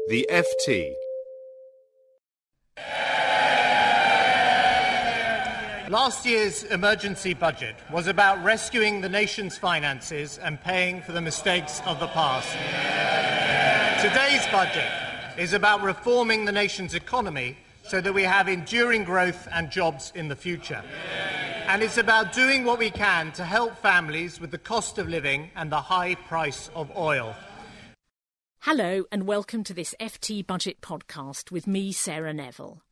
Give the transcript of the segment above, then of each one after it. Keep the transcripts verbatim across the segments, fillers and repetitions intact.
The F T. Last year's emergency budget was about rescuing the nation's finances and paying for the mistakes of the past. Today's budget is about reforming the nation's economy so that we have enduring growth and jobs in the future. And it's about doing what we can to help families with the cost of living and the high price of oil. Hello and welcome to this F T Budget podcast with me, Sarah Neville.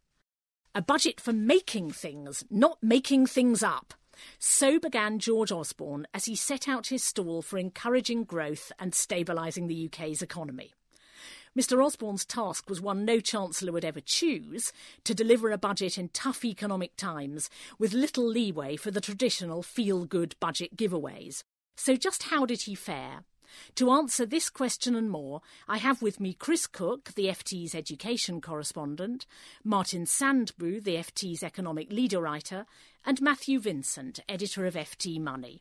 A budget for making things, not making things up. So began George Osborne as he set out his stall for encouraging growth and stabilising the U K's economy. Mister Osborne's task was one no Chancellor would ever choose, to deliver a budget in tough economic times with little leeway for the traditional feel-good budget giveaways. So just how did he fare? To answer this question and more, I have with me Chris Cook, the F T's education correspondent, Martin Sandbu, the F T's economic leader writer, and Matthew Vincent, editor of F T Money.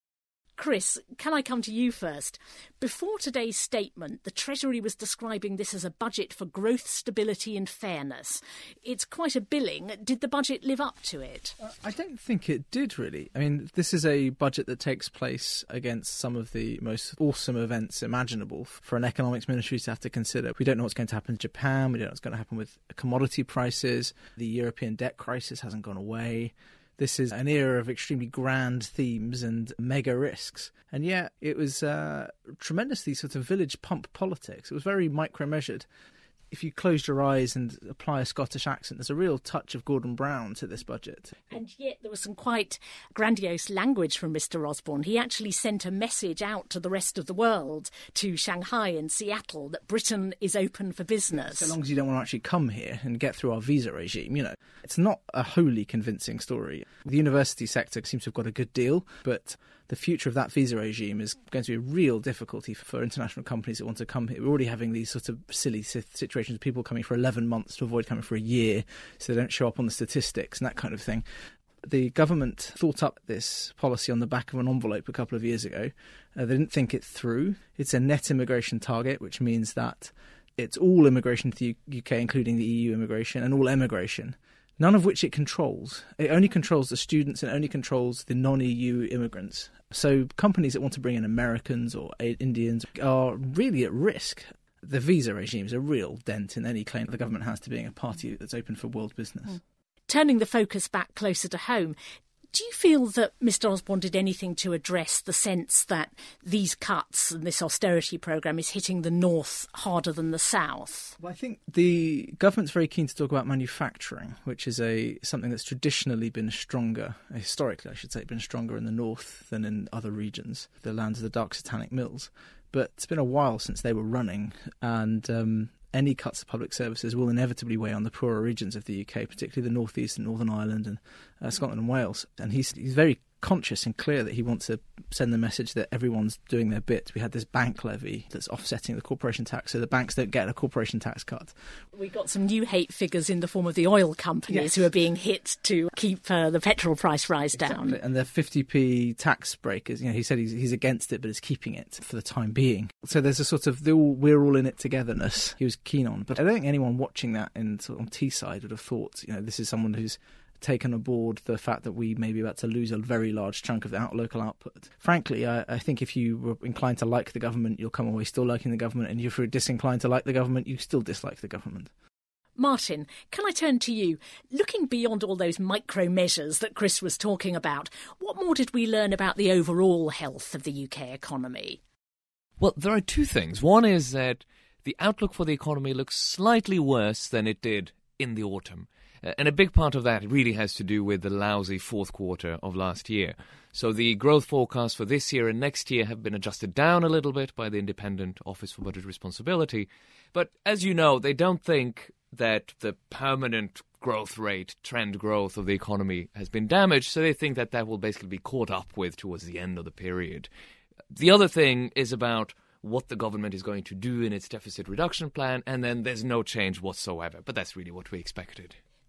Chris, can I come to you first? Before today's statement, the Treasury was describing this as a budget for growth, stability and fairness. It's quite a billing. Did the budget live up to it? Uh, I don't think it did, really. I mean, this is a budget that takes place against some of the most awesome events imaginable for an economics ministry to have to consider. We don't know what's going to happen in Japan. We don't know what's going to happen with commodity prices. The European debt crisis hasn't gone away. This is an era of extremely grand themes and mega risks. And yet it was uh, tremendously sort of village pump politics. It was very micro-measured. If you closed your eyes and apply a Scottish accent, there's a real touch of Gordon Brown to this budget. And yet there was some quite grandiose language from Mister Osborne. He actually sent a message out to the rest of the world, to Shanghai and Seattle, that Britain is open for business. So long as you don't want to actually come here and get through our visa regime, you know. It's not a wholly convincing story. The university sector seems to have got a good deal, but the future of that visa regime is going to be a real difficulty for international companies that want to come here. We're already having these sort of silly situations of people coming for eleven months to avoid coming for a year so they don't show up on the statistics and that kind of thing. The government thought up this policy on the back of an envelope a couple of years ago. Uh, they didn't think it through. It's a net immigration target, which means that it's all immigration to the U K, including the E U immigration, and all emigration. None of which it controls. It only controls the students and only controls the non-E U immigrants. So companies that want to bring in Americans or Indians are really at risk. The visa regime is a real dent in any claim the government has to being a party that's open for world business. Mm. Turning the focus back closer to home, do you feel that Mister Osborne did anything to address the sense that these cuts and this austerity programme is hitting the north harder than the south? Well, I think the government's very keen to talk about manufacturing, which is a something that's traditionally been stronger, historically I should say, been stronger in the north than in other regions, the lands of the dark satanic mills. But it's been a while since they were running, and um, any cuts to public services will inevitably weigh on the poorer regions of the U K, particularly the North East and Northern Ireland and uh, Scotland and Wales. And he's he's very conscious and clear that he wants to send the message that everyone's doing their bit. We had this bank levy that's offsetting the corporation tax, so the banks don't get a corporation tax cut. We got some new hate figures in the form of the oil companies yes. who are being hit to keep uh, the petrol price rise exactly. down. And the fifty p tax breakers, you know, he said he's, he's against it, but is keeping it for the time being. So there's a sort of the all, we're all in it togetherness he was keen on. But I don't think anyone watching that in sort of on Teesside would have thought, you know, this is someone who's taken aboard the fact that we may be about to lose a very large chunk of the out local output. Frankly, I, I think if you were inclined to like the government, you'll come away still liking the government, and if you're disinclined to like the government, you still dislike the government. Martin, can I turn to you? Looking beyond all those micro measures that Chris was talking about, what more did we learn about the overall health of the U K economy? Well, there are two things. One is that the outlook for the economy looks slightly worse than it did in the autumn. And a big part of that really has to do with the lousy fourth quarter of last year. So the growth forecasts for this year and next year have been adjusted down a little bit by the Independent Office for Budget Responsibility. But as you know, they don't think that the permanent growth rate, trend growth of the economy has been damaged, so they think that that will basically be caught up with towards the end of the period. The other thing is about what the government is going to do in its deficit reduction plan, and then there's no change whatsoever. But that's really what we expected.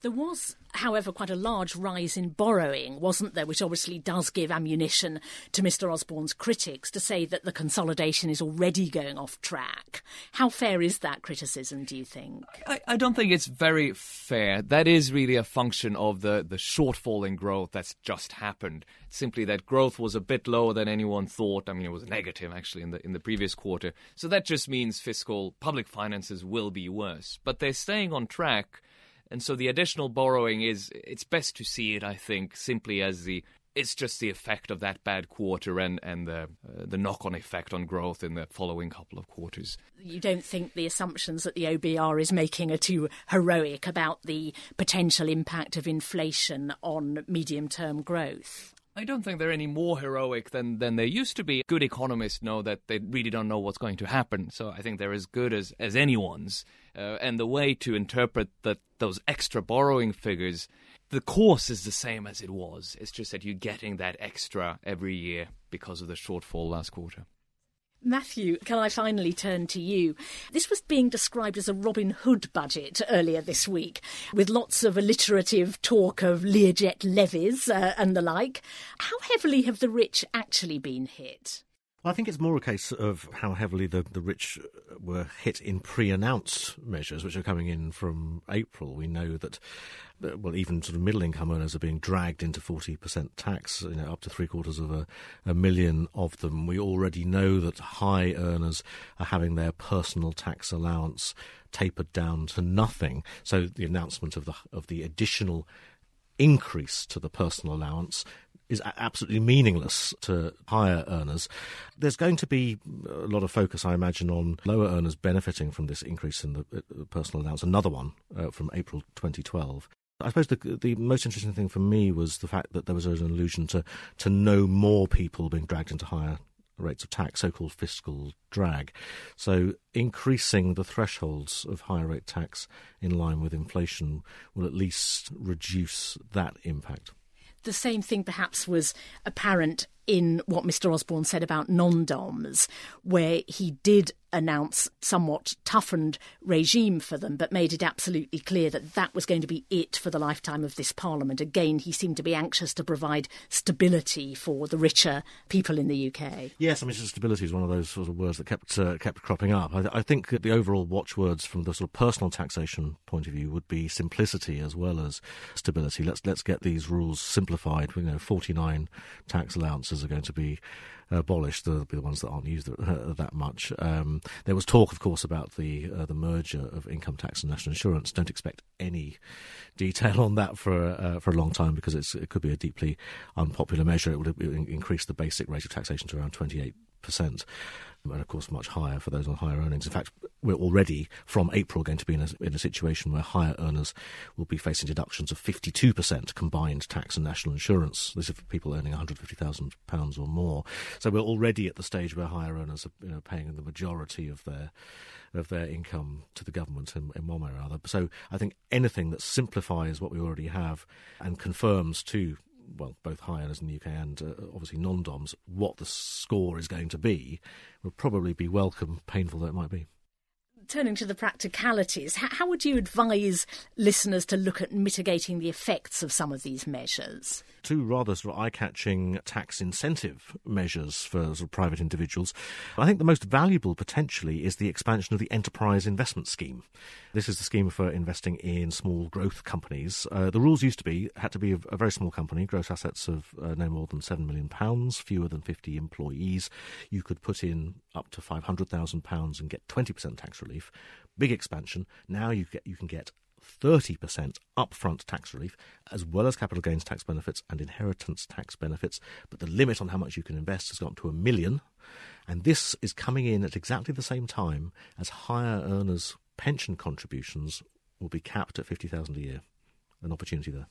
There was, however, quite a large rise in borrowing, wasn't there, which obviously does give ammunition to Mr Osborne's critics to say that the consolidation is already going off track. How fair is that criticism, do you think? I, I don't think it's very fair. That is really a function of the, the shortfall in growth that's just happened. Simply that growth was a bit lower than anyone thought. I mean, it was negative, actually, in the in the previous quarter. So that just means fiscal public finances will be worse. But they're staying on track. And so the additional borrowing is, it's best to see it, I think, simply as the, it's just the effect of that bad quarter and, and the, uh, the knock-on effect on growth in the following couple of quarters. You don't think the assumptions that the O B R is making are too heroic about the potential impact of inflation on medium-term growth? I don't think they're any more heroic than, than they used to be. Good economists know that they really don't know what's going to happen, so I think they're as good as, as anyone's. Uh, and the way to interpret that those extra borrowing figures, the course is the same as it was. It's just that you're getting that extra every year because of the shortfall last quarter. Matthew, can I finally turn to you? This was being described as a Robin Hood budget earlier this week, with lots of alliterative talk of Learjet levies uh, and the like. How heavily have the rich actually been hit? Well, I think it's more a case of how heavily the, the rich were hit in pre-announced measures, which are coming in from April. We know that, well, even sort of middle-income earners are being dragged into forty percent tax, you know, up to three-quarters of a, a million of them. We already know that high earners are having their personal tax allowance tapered down to nothing. So the announcement of the of the additional increase to the personal allowance is absolutely meaningless to higher earners. There's going to be a lot of focus, I imagine, on lower earners benefiting from this increase in the personal allowance, another one uh, from April twenty twelve. I suppose the the most interesting thing for me was the fact that there was an allusion to, to no more people being dragged into higher rates of tax, so-called fiscal drag. So increasing the thresholds of higher rate tax in line with inflation will at least reduce that impact. The same thing perhaps was apparent in what Mr Osborne said about non-doms, where he did announce somewhat toughened regime for them, but made it absolutely clear that that was going to be it for the lifetime of this Parliament. Again, he seemed to be anxious to provide stability for the richer people in the U K. Yes, I mean, stability is one of those sort of words that kept uh, kept cropping up. I, I think the overall watchwords from the sort of personal taxation point of view would be simplicity as well as stability. Let's let's get these rules simplified. You know, forty-nine tax allowances are going to be abolished. They'll be the ones that aren't used uh, that much. Um, there was talk, of course, about the uh, the merger of income tax and national insurance. Don't expect any detail on that for uh, for a long time because it's, it could be a deeply unpopular measure. It would increase the basic rate of taxation to around twenty-eight percent. And, of course, much higher for those on higher earnings. In fact, we're already, from April, going to be in a, in a situation where higher earners will be facing deductions of fifty-two percent combined tax and national insurance. This is for people earning one hundred fifty thousand pounds or more. So we're already at the stage where higher earners are, you know, paying the majority of their of their income to the government in, in one way or other. So I think anything that simplifies what we already have and confirms to well, both high earners in the U K and uh, obviously non-doms, what the score is going to be, will probably be welcome, painful though it might be. Turning to the practicalities, how would you advise listeners to look at mitigating the effects of some of these measures? Two rather sort of eye-catching tax incentive measures for sort of private individuals. I think the most valuable potentially is the expansion of the Enterprise Investment Scheme. This is the scheme for investing in small growth companies. Uh, the rules used to be, had to be a, a very small company, gross assets of uh, no more than seven million pounds, fewer than fifty employees. You could put in up to five hundred thousand pounds and get twenty percent tax relief. Big expansion. Now you get you can get thirty percent upfront tax relief, as well as capital gains tax benefits and inheritance tax benefits. But the limit on how much you can invest has gone to a million. And this is coming in at exactly the same time as higher earners' pension contributions will be capped at fifty thousand pounds a year. An opportunity there.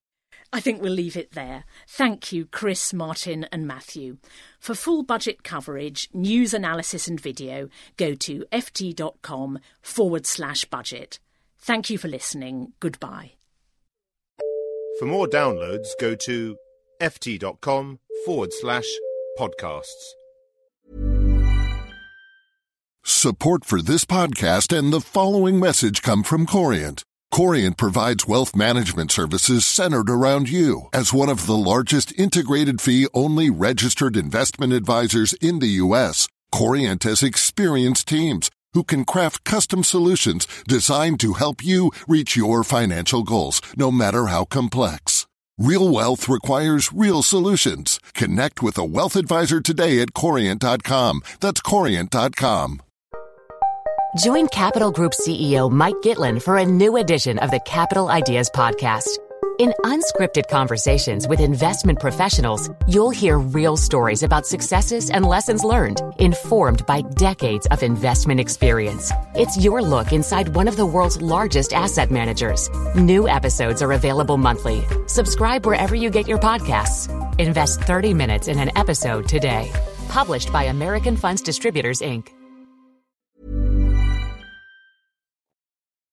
I think we'll leave it there. Thank you, Chris, Martin and Matthew. For full budget coverage, news analysis and video, go to ft.com forward slash budget. Thank you for listening. Goodbye. For more downloads, go to ft.com forward slash podcasts. Support for this podcast and the following message come from Corient. Corient provides wealth management services centered around you. As one of the largest integrated fee-only registered investment advisors in the U S, Corient has experienced teams who can craft custom solutions designed to help you reach your financial goals, no matter how complex. Real wealth requires real solutions. Connect with a wealth advisor today at Corient dot com. That's Corient dot com. Join Capital Group C E O Mike Gitlin for a new edition of the Capital Ideas Podcast. In unscripted conversations with investment professionals, you'll hear real stories about successes and lessons learned, informed by decades of investment experience. It's your look inside one of the world's largest asset managers. New episodes are available monthly. Subscribe wherever you get your podcasts. Invest thirty minutes in an episode today. Published by American Funds Distributors, Incorporated